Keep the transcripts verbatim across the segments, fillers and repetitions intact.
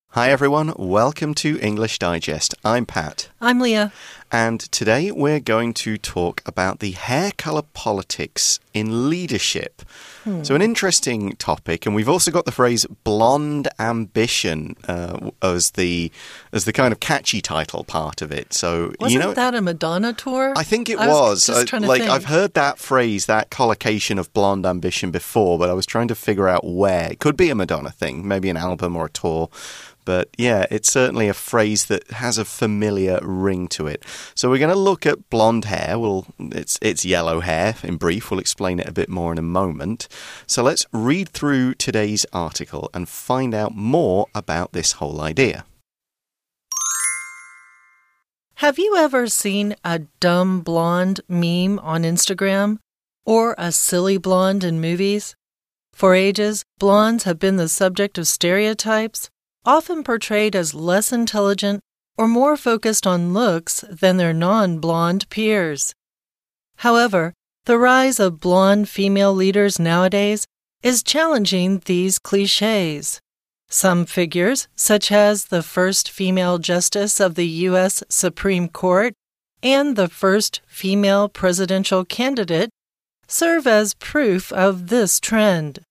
Hi everyone, welcome to English Digest. I'm Pat. I'm Leah. And today we're going to talk about the hair color politics in leadership. Hmm. So an interesting topic, and we've also got the phrase blonde ambition uh, as the as the kind of catchy title part of it. So Wasn't you know, that a Madonna tour? I think it I was. was just trying to like think. I've heard that phrase, that collocation of blonde ambition before, but I was trying to figure out where. It could be a Madonna thing, maybe an album or a tour. But yeah, it's certainly a phrase that has a familiar ring to it. So we're going to look at blonde hair. Well, it's, it's yellow hair in brief. We'll explain it a bit more in a moment. So let's read through today's article and find out more about this whole idea. Have you ever seen a dumb blonde meme on Instagram or a silly blonde in movies? For ages, blondes have been the subject of stereotypes, often portrayed as less intelligent or more focused on looks than their non-blonde peers. However, the rise of blonde female leaders nowadays is challenging these cliches. Some figures, such as the first female justice of the U S Supreme Court and the first female presidential candidate, serve as proof of this trend.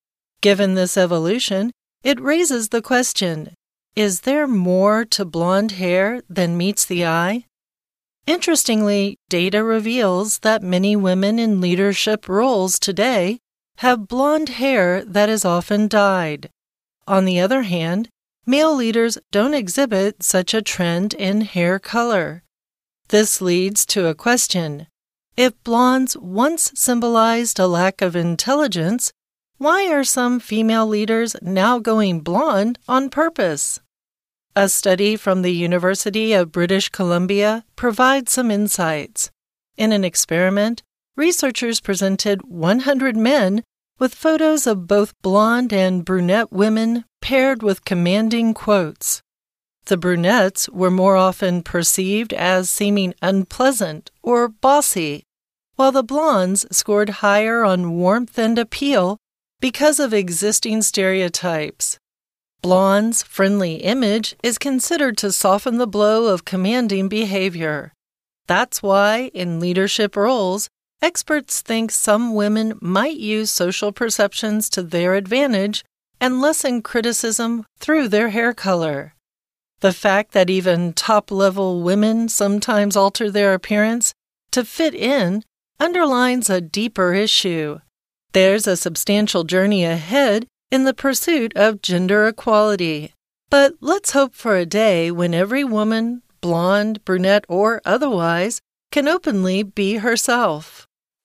Given this evolution, it raises the question, is there more to blonde hair than meets the eye? Interestingly, data reveals that many women in leadership roles today have blonde hair that is often dyed. On the other hand, male leaders don't exhibit such a trend in hair color. This leads to a question. If blondes once symbolized a lack of intelligence, why are some female leaders now going blonde on purpose? A study from the University of British Columbia provides some insights. In an experiment, researchers presented one hundred men with photos of both blonde and brunette women paired with commanding quotes. The brunettes were more often perceived as seeming unpleasant or bossy, while the blondes scored higher on warmth and appeal because of existing stereotypes. Blonde's friendly image is considered to soften the blow of commanding behavior. That's why, in leadership roles, experts think some women might use social perceptions to their advantage and lessen criticism through their hair color. The fact that even top-level women sometimes alter their appearance to fit in underlines a deeper issue. There's a substantial journey ahead in the pursuit of gender equality. But let's hope for a day when every woman, blonde, brunette, or otherwise, can openly be herself.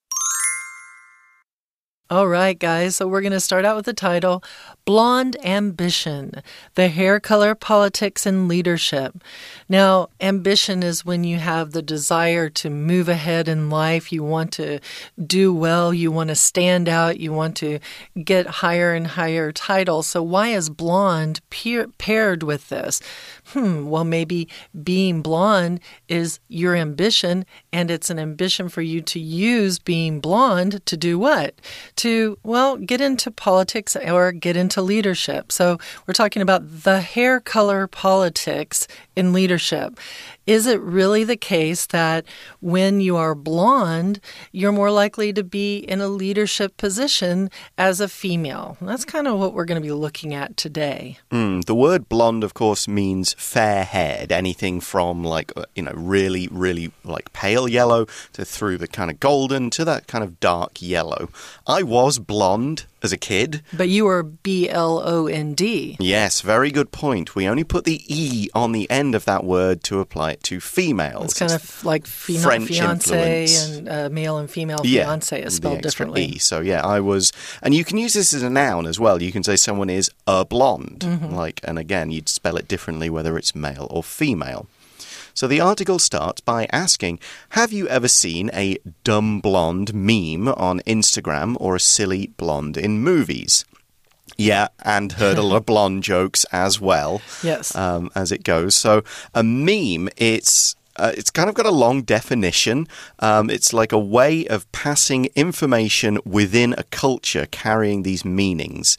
All right, guys, so we're going to start out with the title, Blonde Ambition, the Hair Color Politics in Leadership. Now, ambition is when you have the desire to move ahead in life, you want to do well, you want to stand out, you want to get higher and higher titles. So why is blonde peer- paired with this? Hmm, well, maybe being blonde is your ambition, and it's an ambition for you to use being blonde to do what? To, well, get into politics or get into leadership. So we're talking about the hair color politics in leadership. Is it really the case that when you are blonde, you're more likely to be in a leadership position as a female? That's kind of what we're going to be looking at today. Mm, the word blonde, of course, means fair-haired. Anything from like, you know, really, really like pale yellow to through the kind of golden to that kind of dark yellow. I was blonde as a kid. But you were B L O N D. Yes, very good point. We only put the E on the end of that word to apply it to females. It's kind of like fina- French fiance influence. and uh, male and female yeah, fiance is spelled the extra differently. E. So yeah, I was, and you can use this as a noun as well. You can say someone is a blonde, mm-hmm. like, and again, you'd spell it differently whether it's male or female. So the article starts by asking, have you ever seen a dumb blonde meme on Instagram or a silly blonde in movies? Yeah, and heard a lot of blonde jokes as well. Yes. Um, as it goes. So a meme, it's... Uh, it's kind of got a long definition. Um, it's like a way of passing information within a culture carrying these meanings.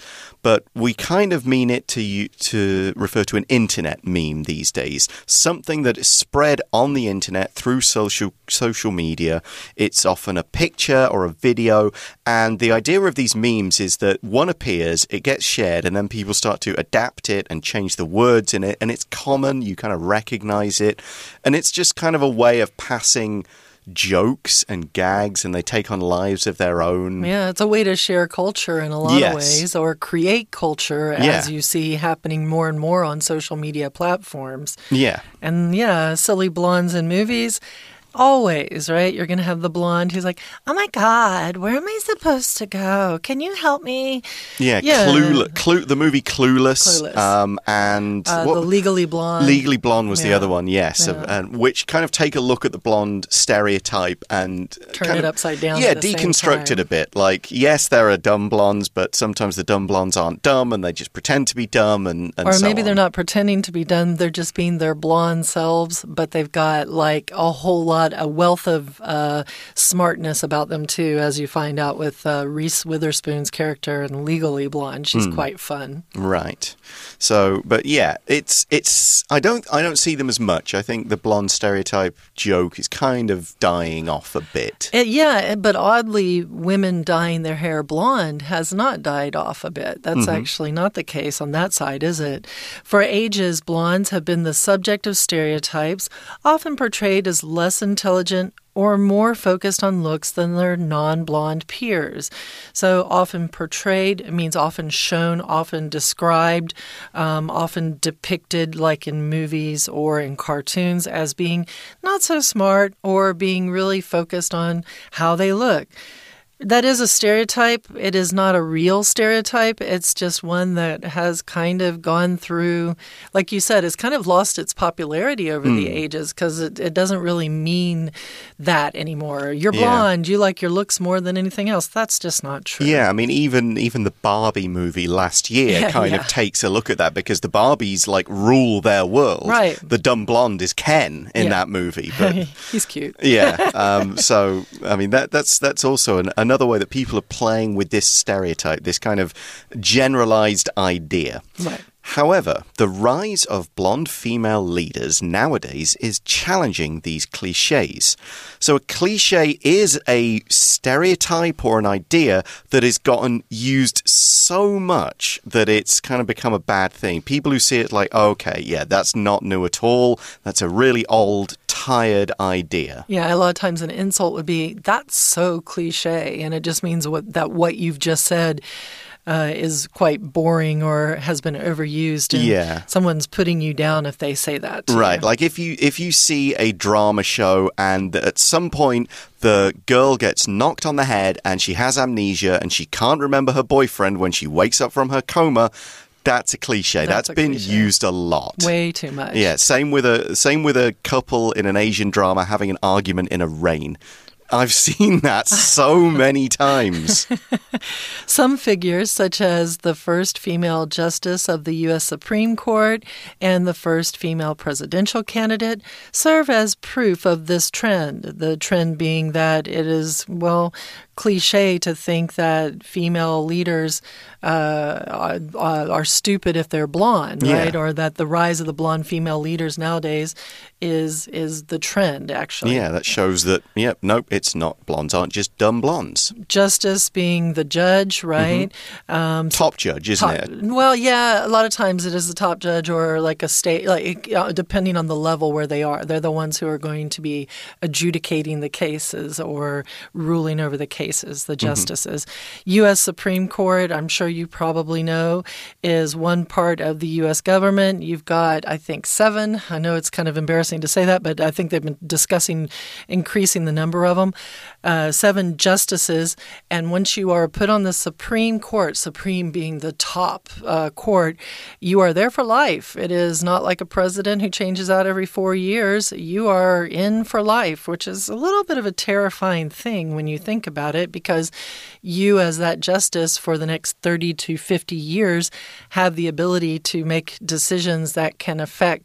but we kind of mean it to you, to refer to an internet meme these days. Something that is spread on the internet through social social media. It's often a picture or a video, and the idea of these memes is that one appears, it gets shared, and then people start to adapt it and change the words in it, and it's common, you kind of recognize it, and it's just kind of a way of passing jokes and gags, and they take on lives of their own. Yeah, it's a way to share culture in a lot yes. of ways, or create culture, as yeah. you see happening more and more on social media platforms. Yeah. And yeah, silly blondes in movies. Always, right? You're going to have the blonde who's like, oh my God, where am I supposed to go? Can you help me? Yeah, yeah. Clueless, Clue, the movie Clueless. Clueless. Um, and uh, what, the Legally Blonde. Legally Blonde was yeah. the other one, yes. Yeah. Of, and which kind of take a look at the blonde stereotype and turn kind it of, upside down. Yeah, at the deconstruct same it a bit. Like, yes, there are dumb blondes, but sometimes the dumb blondes aren't dumb and they just pretend to be dumb and, and Or so maybe on. they're not pretending to be dumb, they're just being their blonde selves, but they've got like a whole lot, a wealth of uh, smartness about them too, as you find out with uh, Reese Witherspoon's character in Legally Blonde. She's mm. quite fun. Right. So, but yeah, it's it's. I don't I don't see them as much. I think the blonde stereotype joke is kind of dying off a bit. It, yeah, but oddly, women dyeing their hair blonde has not died off a bit. That's mm-hmm. actually not the case on that side, is it? For ages, blondes have been the subject of stereotypes, often portrayed as less intelligent or more focused on looks than their non-blonde peers. So often portrayed, it means often shown, often described, um, often depicted like in movies or in cartoons as being not so smart or being really focused on how they look. That is a stereotype. It is not a real stereotype. It's just one that has kind of gone through, like you said, it's kind of lost its popularity over mm. the ages because it, it doesn't really mean that anymore. You're blonde. Yeah. You like your looks more than anything else. That's just not true. Yeah, I mean, even even the Barbie movie last year yeah, kind yeah. of takes a look at that because the Barbies like rule their world. Right. The dumb blonde is Ken in yeah. that movie. But, he's cute. Yeah. Um, so, I mean, that that's that's also an, another way that people are playing with this stereotype, this kind of generalized idea. Right. However, the rise of blonde female leaders nowadays is challenging these cliches. So a cliche is a stereotype or an idea that has gotten used so much that it's kind of become a bad thing. People who see it like, okay, yeah, that's not new at all. That's a really old, tired idea. Yeah, a lot of times an insult would be, that's so cliche, and it just means what that what you've just said Uh, is quite boring or has been overused, and yeah. someone's putting you down if they say that. Right, you. like if you if you see a drama show and at some point the girl gets knocked on the head and she has amnesia and she can't remember her boyfriend when she wakes up from her coma, that's a cliche. That's that's a been cliche. used a lot. Way too much. Yeah, same with a same with a couple in an Asian drama having an argument in a rain. I've seen that so many times. Some figures, such as the first female justice of the U S Supreme Court and the first female presidential candidate, serve as proof of this trend. The trend being that it is, well, cliche to think that female leaders uh, are, are stupid if they're blonde, right? Yeah. Or that the rise of the blonde female leaders nowadays is is the trend, actually. Yeah, that shows that, yep, yeah, nope, it's not. Blondes aren't just dumb blondes. Justice being the judge, right? Mm-hmm. Um, top judge, isn't top, it? Well, yeah, a lot of times it is the top judge or like a state, like uh, depending on the level where they are. They're the ones who are going to be adjudicating the cases or ruling over the cases, the justices. Mm-hmm. U S Supreme Court, I'm sure you probably know, is one part of the U S government. You've got, I think, seven. I know it's kind of embarrassing to say that, but I think they've been discussing increasing the number of them. Uh, seven justices, and once you are put on the Supreme Court, Supreme being the top uh, court, you are there for life. It is not like a president who changes out every four years. You are in for life, which is a little bit of a terrifying thing when you think about it, because you as that justice for the next thirty to fifty years have the ability to make decisions that can affect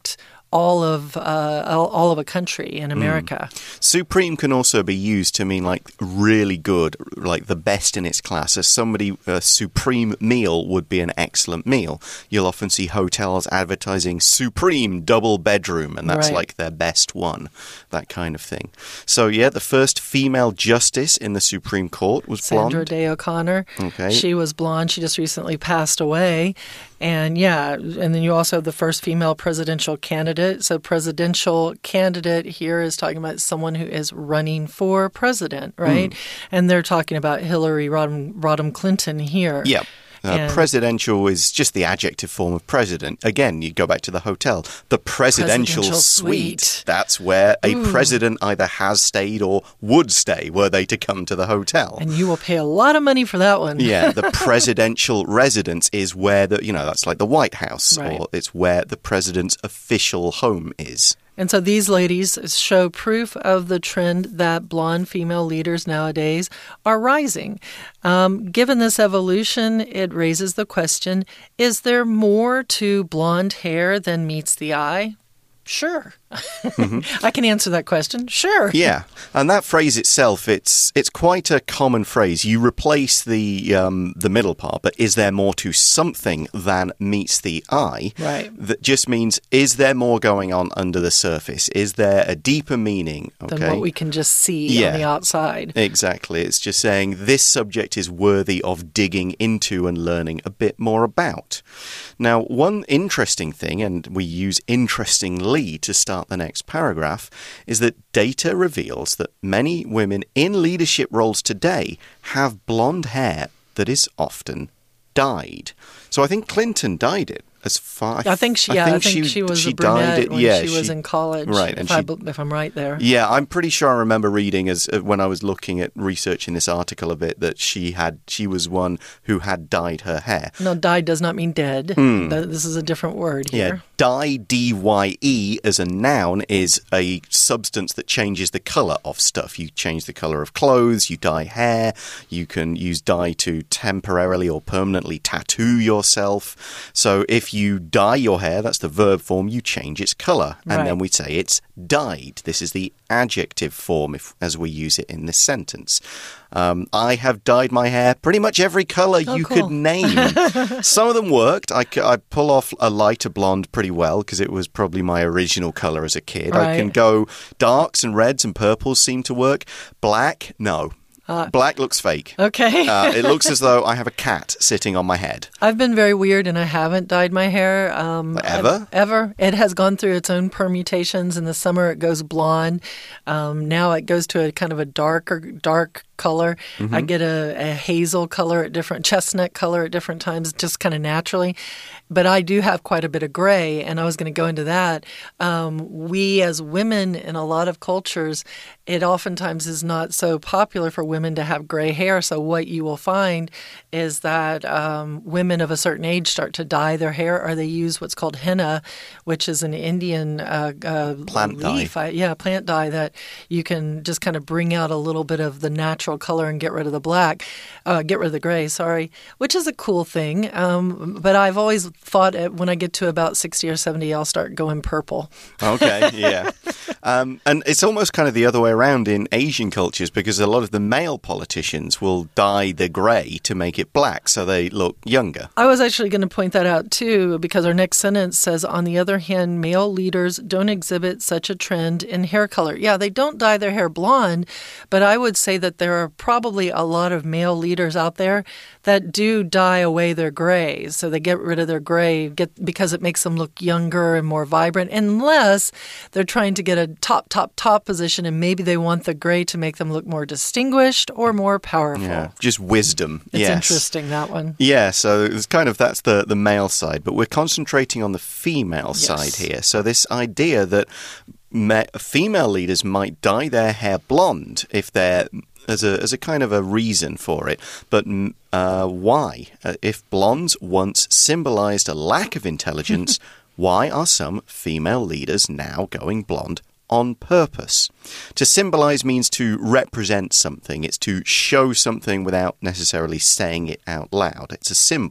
all of uh, all, all of a country in America. Mm. Supreme can also be used to mean like really good, like the best in its class. As somebody, a supreme meal would be an excellent meal. You'll often see hotels advertising supreme double bedroom, and that's right. like their best one, that kind of thing. So yeah, the first female justice in the Supreme Court was blonde. Sandra Day O'Connor. Okay. She was blonde. She just recently passed away. And yeah, and then you also have the first female presidential candidate. So presidential candidate here is talking about someone who is running for president, right? Mm. And they're talking about Hillary Rodham, Rodham Clinton here. Yep. Uh, presidential is just the adjective form of president. Again, you go back to the hotel. The presidential, presidential suite. suite. That's where a Ooh. president either has stayed or would stay were they to come to the hotel. And you will pay a lot of money for that one. Yeah, the presidential residence is where the, you know, that's like the White House, right. or it's where the president's official home is. And so these ladies show proof of the trend that blonde female leaders nowadays are rising. Um, given this evolution, it raises the question, is there more to blonde hair than meets the eye? Sure. Mm-hmm. I can answer that question. Sure. Yeah. And that phrase itself, it's it's quite a common phrase. You replace the um, the middle part, but is there more to something than meets the eye? Right. That just means, is there more going on under the surface? Is there a deeper meaning? Okay. Than what we can just see yeah. on the outside. Exactly. It's just saying this subject is worthy of digging into and learning a bit more about. Now, one interesting thing, and we use interestingly to start the next paragraph, is that data reveals that many women in leadership roles today have blonde hair that is often dyed. So I think Clinton dyed it. As far, I think she, yeah, I think, I think she, she was she a brunette dyed it. when yeah, she was she, in college. Right, if, and I, she, if I'm right there. Yeah, I'm pretty sure I remember reading as uh, when I was looking at researching this article a bit that she had she was one who had dyed her hair. No, dyed does not mean dead. Mm. This is a different word here. Yeah, dye, D Y E, as a noun is a substance that changes the colour of stuff. You change the colour of clothes, you dye hair, you can use dye to temporarily or permanently tattoo yourself. So if you dye your hair, that's the verb form, you change its colour. And right. then we say it's dyed. This is the adjective form if, as we use it in this sentence. Um, I have dyed my hair pretty much every colour oh, you cool. could name. Some of them worked. I, I pull off a lighter blonde pretty well because it was probably my original colour as a kid. Right. I can go darks and reds and purples seem to work. Black, no. Uh, Black looks fake. Okay. uh, it looks as though I have a cat sitting on my head. I've been very weird and I haven't dyed my hair. Um, ever? I've, ever. It has gone through its own permutations. In the summer, it goes blonde. Um, now it goes to a kind of a darker, dark color. Mm-hmm. I get a, a hazel color at different, chestnut color at different times, just kind of naturally. But I do have quite a bit of gray, and I was going to go into that. Um, we as women in a lot of cultures, it oftentimes is not so popular for women to have gray hair. So what you will find is that um, women of a certain age start to dye their hair, or they use what's called henna, which is an Indian uh, uh, plant leaf. dye. I, yeah, plant dye that you can just kind of bring out a little bit of the natural color and get rid of the black, uh, get rid of the gray, sorry, which is a cool thing. Um, but I've always thought when I get to about sixty or seventy, I'll start going purple. Okay, yeah. um, and it's almost kind of the other way around in Asian cultures because a lot of the male politicians will dye the grey to make it black so they look younger. I was actually going to point that out too because our next sentence says, on the other hand, male leaders don't exhibit such a trend in hair color. Yeah, they don't dye their hair blonde, but I would say that there are probably a lot of male leaders out there that do dye away their grays. So they get rid of their gray get because it makes them look younger and more vibrant, unless they're trying to get a top, top, top position and maybe they want the gray to make them look more distinguished or more powerful. Yeah, just wisdom. It's yes. interesting, that one. Yeah, so it's kind of, that's the, the male side, but we're concentrating on the female yes. side here. So this idea that me- female leaders might dye their hair blonde if they're as a as a kind of a reason for it. But uh, why? Uh, if blondes once symbolized a lack of intelligence, why are some female leaders now going blonde on purpose? To symbolize means to represent something. It's to show something without necessarily saying it out loud. It's a symbol.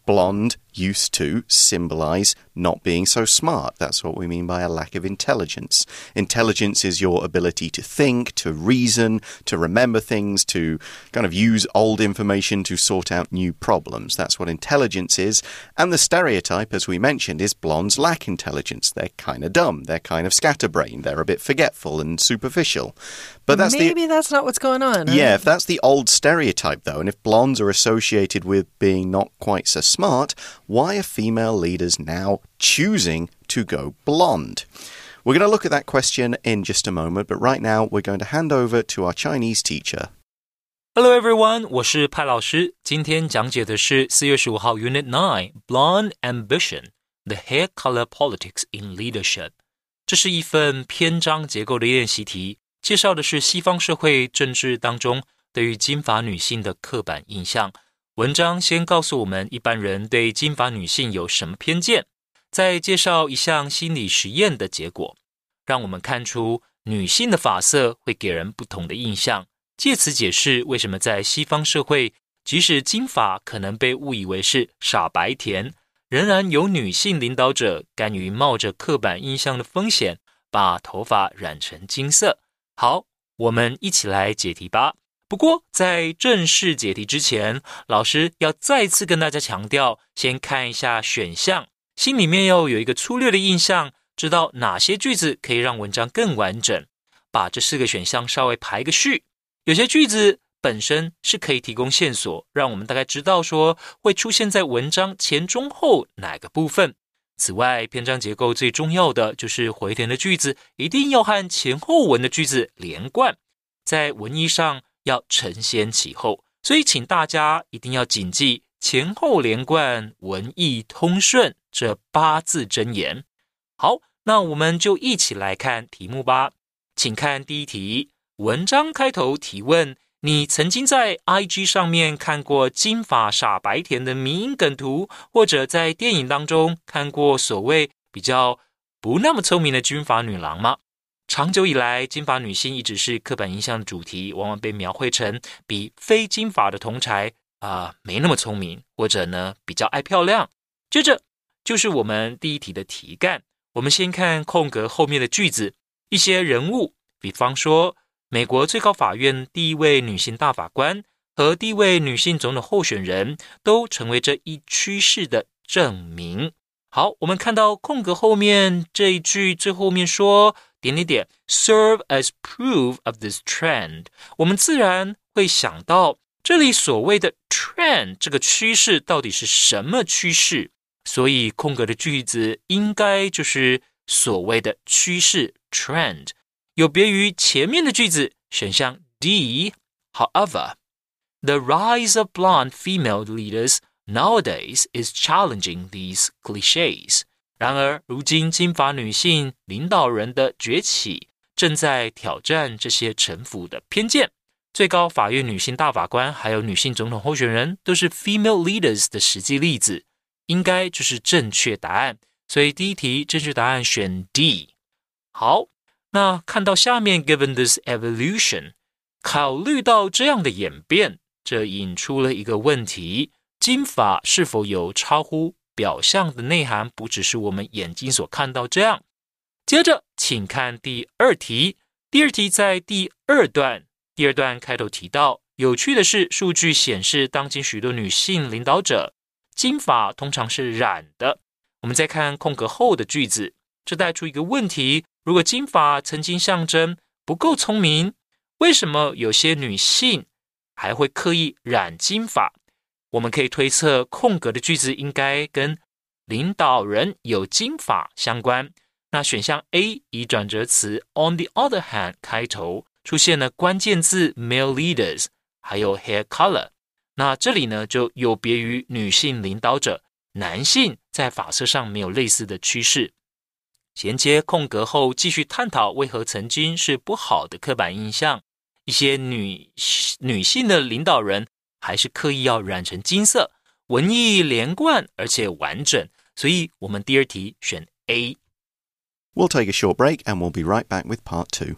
blonde used to symbolize not being so smart. That's what we mean by a lack of intelligence. Intelligence is your ability to think, to reason, to remember things, to kind of use old information to sort out new problems. That's what intelligence is. And the stereotype, as we mentioned, is blondes lack intelligence. They're kind of dumb. They're kind of scatterbrained. They're a bit forgetful and superficial. But that's Maybe the, that's not what's going on. Huh? Yeah, if that's the old stereotype, though, and if blondes are associated with being not quite so smart, why are female leaders now choosing to go blonde? We're going to look at that question in just a moment, but right now we're going to hand over to our Chinese teacher. Hello everyone, 我是派老师。今天讲解的是四月十五号 Unit nine Blonde Ambition, the Hair Color Politics in Leadership. 这是一份篇章结构的练习题，介绍的是西方社会政治当中对于金发女性的刻板印象。文章先告诉我们一般人对金发女性有什么偏见，再介绍一项心理实验的结果，让我们看出女性的发色会给人不同的印象，借此解释为什么在西方社会，即使金发可能被误以为是傻白甜，仍然有女性领导者甘于冒着刻板印象的风险，把头发染成金色。好，我们一起来解题吧。不过在正式解题之前，老师要再次跟大家强调，先看一下选项，心里面要有一个粗略的印象，知道哪些句子可以让文章更完整，把这四个选项稍微排个序。有些句子本身是可以提供线索，让我们大概知道说会出现在文章前中后哪个部分。此外，篇章结构最重要的就是回填的句子一定要和前后文的句子连贯，在文意上要承先启后，所以请大家一定要谨记前后连贯、文意通顺这八字真言。好，那我们就一起来看题目吧。请看第一题，文章开头提问，你曾经在 I G 上面看过金发傻白甜的迷因梗图，或者在电影当中看过所谓比较不那么聪明的金发女郎吗？长久以来，金发女性一直是刻板印象的主题，往往被描绘成比非金发的同侪啊、呃、没那么聪明，或者呢比较爱漂亮。接着就是我们第一题的题干，我们先看空格后面的句子，一些人物，比方说美国最高法院第一位女性大法官和第一位女性总统候选人都成为这一趋势的证明。好，我们看到空格后面这一句最后面说点点点 serve as proof of this trend， 我们自然会想到这里所谓的 trend 这个趋势到底是什么趋势，所以空格的句子应该就是所谓的趋势 trend， 有别于前面的句子选项 D however the rise of blonde female leaders nowadays is challenging these clichés。 然而如今金发女性领导人的崛起正在挑战这些陈腐的偏见。最高法院女性大法官还有女性总统候选人都是 female leaders 的实际例子，应该就是正确答案，所以第一题正确答案选 D。 好，那看到下面 given this evolution， 考虑到这样的演变，这引出了一个问题，金发是否有超乎表象的内涵，不只是我们眼睛所看到这样。接着请看第二题，第二题在第二段，第二段开头提到，有趣的是数据显示当今许多女性领导者金发通常是染的。我们再看空格后的句子，这带出一个问题，如果金发曾经象征不够聪明，为什么有些女性还会刻意染金发？我们可以推测空格的句子应该跟领导人有金发相关。那选项 A 以转折词 on the other hand 开头出现了关键字 male leaders 还有 hair color， 那这里呢就有别于女性领导者，男性在发色上没有类似的趋势。衔接空格后继续探讨为何曾经是不好的刻板印象，一些女女性的领导人还是刻意要染成金色，文意连贯而且完整，所以我们第二题选 A。 We'll take a short break and we'll be right back with part two.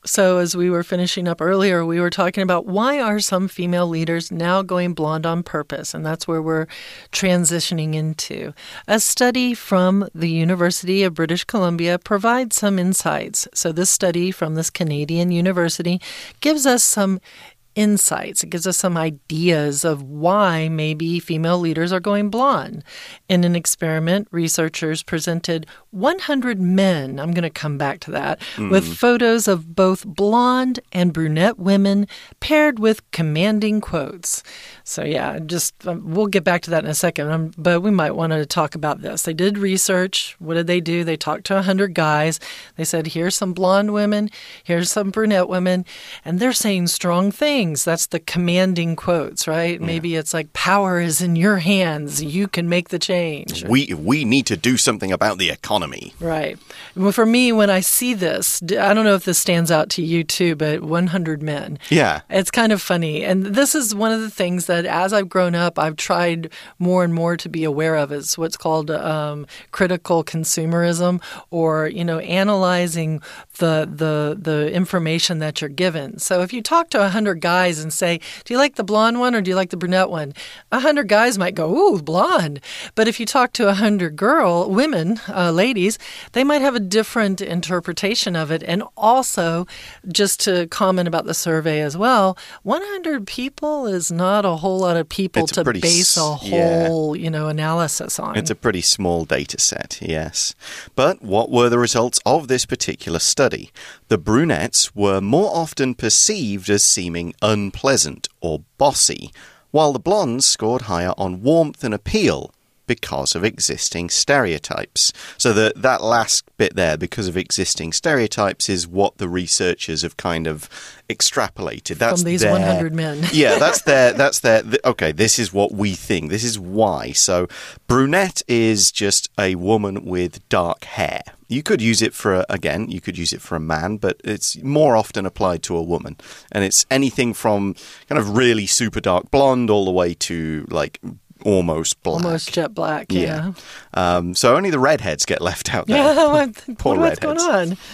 So as we were finishing up earlier, we were talking about why are some female leaders now going blonde on purpose? And that's where we're transitioning into. A study from the University of British Columbia provides some insights. So this study from this Canadian university gives us some insights. It gives us some ideas of why maybe female leaders are going blonde. In an experiment, researchers presented one hundred men, I'm going to come back to that, mm. with photos of both blonde and brunette women paired with commanding quotes. So yeah, just um, we'll get back to that in a second, um, but we might want to talk about this. They did research. What did they do? They talked to one hundred guys. They said, here's some blonde women, here's some brunette women, and they're saying strong things. That's the commanding quotes, right? Yeah. Maybe it's like, power is in your hands. You can make the change. We we need to do something about the economy. Right. Well, for me, when I see this, I don't know if this stands out to you too, but one hundred men. Yeah. It's kind of funny. And this is one of the things that as I've grown up, I've tried more and more to be aware of. It's what's called um, critical consumerism, or, you know, analyzing the, the, the information that you're given. So if you talk to one hundred guys and say, do you like the blonde one or do you like the brunette one? A hundred guys might go, ooh, blonde. But if you talk to a hundred girl, women, uh, ladies, they might have a different interpretation of it. And also, just to comment about the survey as well, one hundred people is not a whole lot of people it's to a base a whole, yeah. you know, analysis on. It's a pretty small data set, yes. But what were the results of this particular study? The brunettes were more often perceived as seeming unpleasant or bossy, while the blondes scored higher on warmth and appeal because of existing stereotypes. So the, that last bit there, because of existing stereotypes, is what the researchers have kind of extrapolated. That's from these their, one hundred men. yeah, that's their, that's their, okay, this is what we think. This is why. So brunette is just a woman with dark hair. You could use it for, a, again, you could use it for a man, but it's more often applied to a woman. And it's anything from kind of really super dark blonde all the way to like almost black. Almost jet black, yeah. yeah. Um, so only the redheads get left out there. Yeah, what, Poor what's redheads. going on?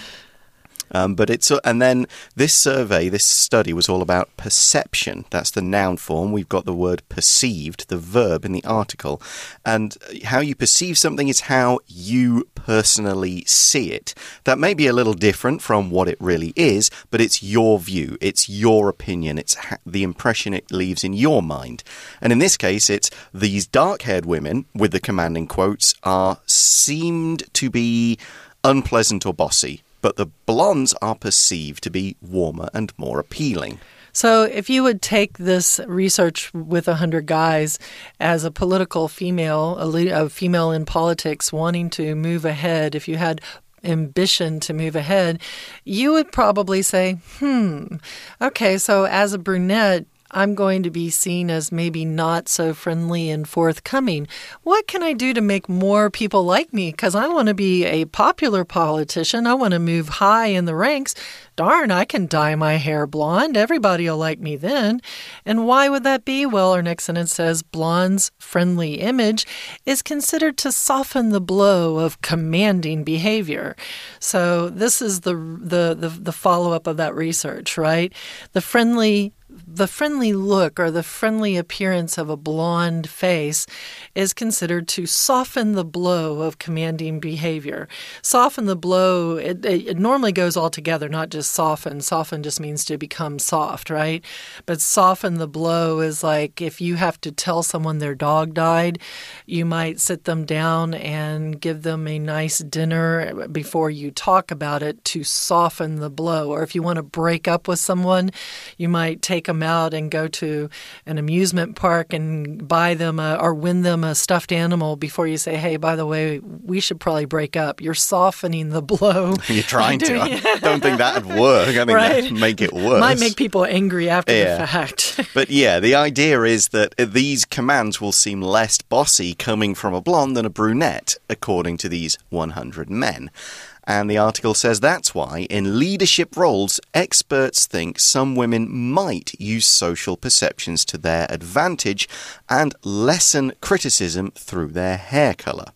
Um, but it's and then this survey, this study was all about perception. That's the noun form. We've got the word perceived, the verb in the article. And how you perceive something is how you personally see it. That may be a little different from what it really is, but it's your view. It's your opinion. It's the impression it leaves in your mind. And in this case, it's these dark-haired women with the commanding quotes are seemed to be unpleasant or bossy, but the blondes are perceived to be warmer and more appealing. So if you would take this research with one hundred guys as a political female, a, lead, a female in politics wanting to move ahead, if you had ambition to move ahead, you would probably say, hmm, okay, so as a brunette, I'm going to be seen as maybe not so friendly and forthcoming. What can I do to make more people like me? Because I want to be a popular politician. I want to move high in the ranks. Darn, I can dye my hair blonde. Everybody will like me then. And why would that be? Well, our next sentence says, blonde's friendly image is considered to soften the blow of commanding behavior. So this is the the the, the follow-up of that research, right? The friendly The friendly look or the friendly appearance of a blonde face is considered to soften the blow of commanding behavior. Soften the blow, it, it, it normally goes all together, not just soften. Soften just means to become soft, right? But soften the blow is like if you have to tell someone their dog died, you might sit them down and give them a nice dinner before you talk about it to soften the blow. Or if you want to break up with someone, you might take them out and go to an amusement park and buy them a, or win them a stuffed animal before you say, hey, by the way, we should probably break up. You're softening the blow. You're trying to. I don't think that would work. I think right? that would make it worse. Might make people angry after yeah. the fact. But yeah, the idea is that these commands will seem less bossy coming from a blonde than a brunette, according to these one hundred men. And the article says that's why, in leadership roles, experts think some women might use social perceptions to their advantage and lessen criticism through their hair colour.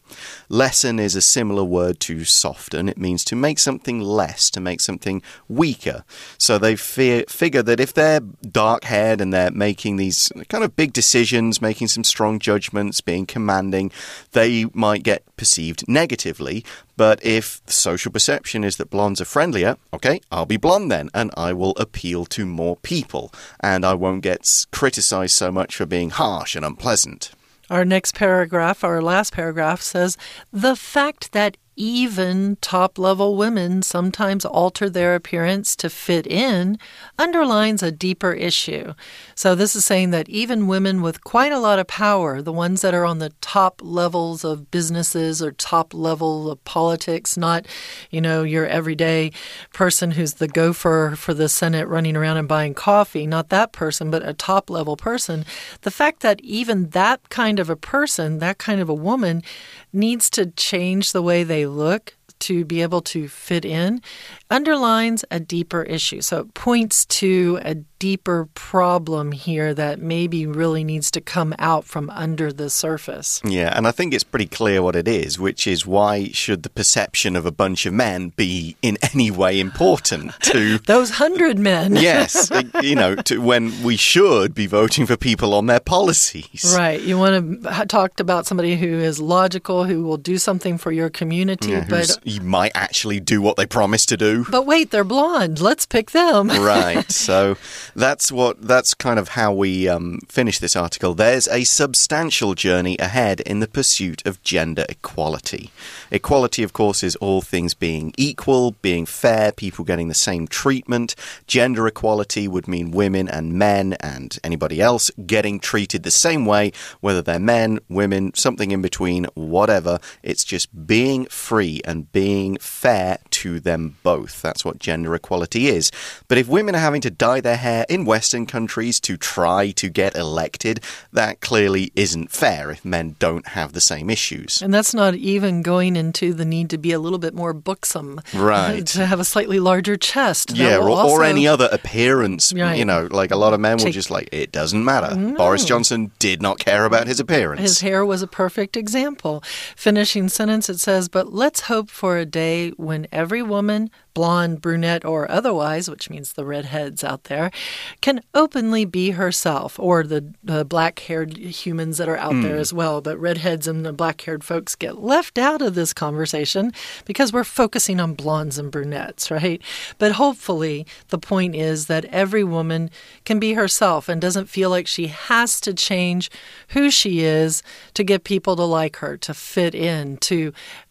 Lessen is a similar word to soften. It means to make something less, to make something weaker. So they fear, figure that if they're dark-haired and they're making these kind of big decisions, making some strong judgments, being commanding, they might get perceived negatively. But if the social perception is that blondes are friendlier, okay, I'll be blonde then, and I will appeal to more people, and I won't get criticized so much for being harsh and unpleasant. Our next paragraph, our last paragraph, says, the fact that even top-level women sometimes alter their appearance to fit in underlines a deeper issue. So this is saying that even women with quite a lot of power, the ones that are on the top levels of businesses or top level of politics, not, you know, your everyday person who's the gopher for the Senate running around and buying coffee, not that person, but a top-level person, the fact that even that kind of a person, that kind of a woman, needs to change the way they look to be able to fit in underlines a deeper issue. So it points to a deeper problem here that maybe really needs to come out from under the surface. Yeah, and I think it's pretty clear what it is, which is why should the perception of a bunch of men be in any way important to... Those hundred men. Yes, you know, to when we should be voting for people on their policies. Right. You want to talk about somebody who is logical, who will do something for your community, yeah, but... You might actually do what they promise to do. But wait, they're blonde. Let's pick them. Right. So that's what that's kind of how we um, finish this article. There's a substantial journey ahead in the pursuit of gender equality. Equality, of course, is all things being equal, being fair, people getting the same treatment. Gender equality would mean women and men and anybody else getting treated the same way, whether they're men, women, something in between, whatever. It's just being free and being fair to them both. That's what gender equality is. But if women are having to dye their hair in Western countries to try to get elected, that clearly isn't fair if men don't have the same issues. And that's not even going into the need to be a little bit more buxom. Right. To have a slightly larger chest. That yeah, or, also... or any other appearance. Right. You know, like a lot of men will Take... just like, it doesn't matter. No. Boris Johnson did not care about his appearance. His hair was a perfect example. Finishing sentence, it says, but let's hope for a day when every woman, blonde, brunette, or otherwise, which means the redheads out there, can openly be herself, or the, the black-haired humans that are out mm. there as well. But redheads and the black-haired folks get left out of this conversation because we're focusing on blondes and brunettes, right? But hopefully the point is that every woman can be herself and doesn't feel like she has to change who she is to get people to like her, to fit in, to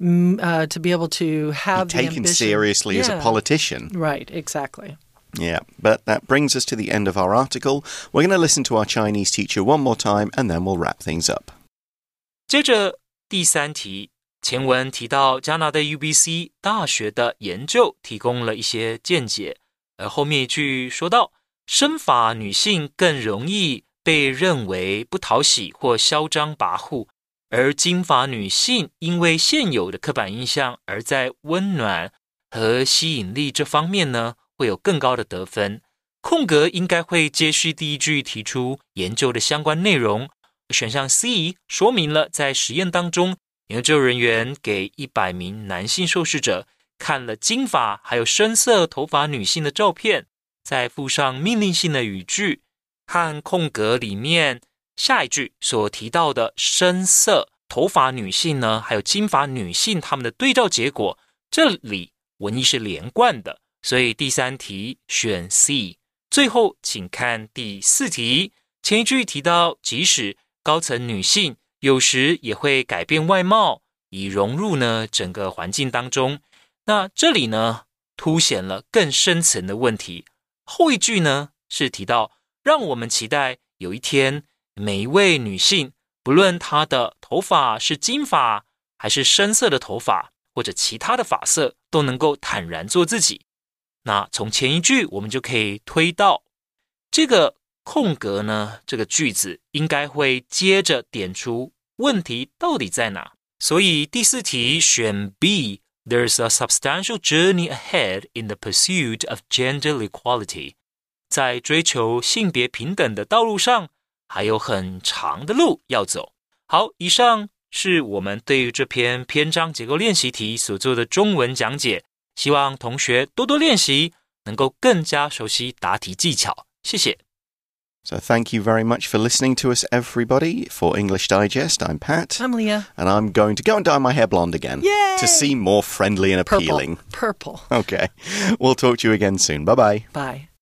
uh, to be able to have be the taken ambition. seriously yeah. as a politician. Right, exactly. Yeah, but that brings us to the end of our article. We're going to listen to our Chinese teacher one more time, and then we'll wrap things up. 接着第三题，前文提到加拿大 U B C 大学的研究提供了一些见解，而后面一句说到，生发女性更容易被认为不讨喜或嚣张跋扈，而金发女性因为现有的刻板印象而在温暖和吸引力这方面呢，会有更高的得分。空格应该会接续第一句提出研究的相关内容。选项 C 说明了在实验当中，研究人员给一百名男性受试者看了金发还有深色头发女性的照片，再附上命令性的语句，和空格里面下一句所提到的深色头发女性呢，还有金发女性她们的对照结果，这里文意是连贯的，所以第三题选 C。 最后请看第四题，前一句提到即使高层女性有时也会改变外貌以融入呢整个环境当中，那这里呢凸显了更深层的问题。后一句呢是提到让我们期待有一天每一位女性不论她的头发是金发还是深色的头发或者其他的发色都能够坦然做自己。那从前一句我们就可以推到这个空格呢，这个句子应该会接着点出问题到底在哪。所以第四题选 B， There's a substantial journey ahead in the pursuit of gender equality。 在追求性别平等的道路上还有很长的路要走。好，以上是我们对于这篇篇章结构练习题所做的中文讲解，希望同学多多练习，能够更加熟悉答题技巧。谢谢。 So thank you very much for listening to us, everybody. For English Digest, I'm Pat. I'm Leah. And I'm going to go and dye my hair blonde again. Yay! To seem more friendly and appealing. Purple. Purple. Okay. We'll talk to you again soon. Bye-bye. Bye.